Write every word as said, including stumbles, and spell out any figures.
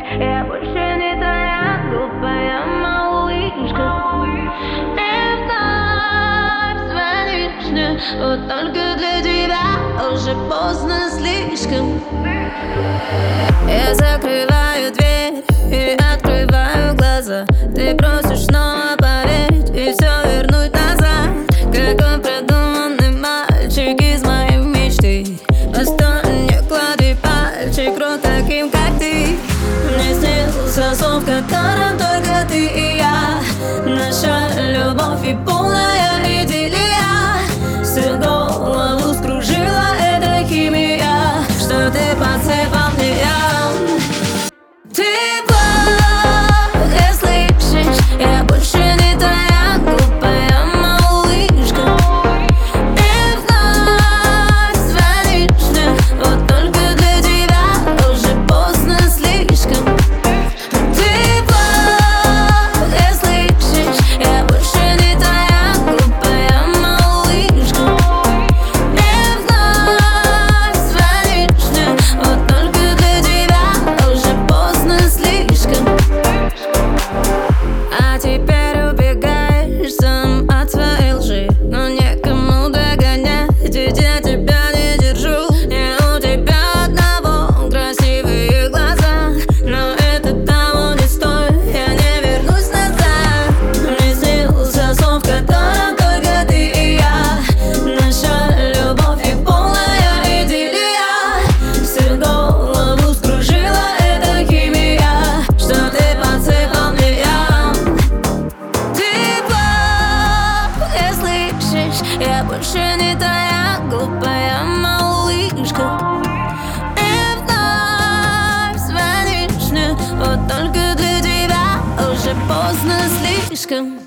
Я больше не твоя глупая малышка. И вновь звонишь мне, вот только для тебя уже поздно слишком. Я закрываю дверь и открываю глаза. Ты просишь снова поверить и все вернуть назад. Какой продуманный мальчик из моей мечты. Просто не клади пальчик в рот таким, как ты. Мне снился сон, в котором только ты и я. Наша любовь и полная идиллия. Всю голову скружила эта химия, что ты подсыпал мне я. Ты плохо слышишь, я больше не твоя глупая малышка. И вновь звонишь мне, вот только для тебя уже поздно слишком. Ты плохо слышишь, я больше не твоя глупая малышка. И вновь звонишь мне, вот только для тебя уже поздно слишком. А теперь убегаешь сам от своей лжи, но некому догонять, ведь я тебя не держу. Не у тебя одного красивые глаза, но это того не стоит, я не вернусь назад. Мне снился сон, в котором только ты и я. Наша любовь и полная идиллия. Всю голову скружила эта химия, что ты подсыпал мне я. Ты плохо слышишь, я больше не твоя глупая малышка. И вновь звонишь мне, вот только для тебя уже поздно слишком.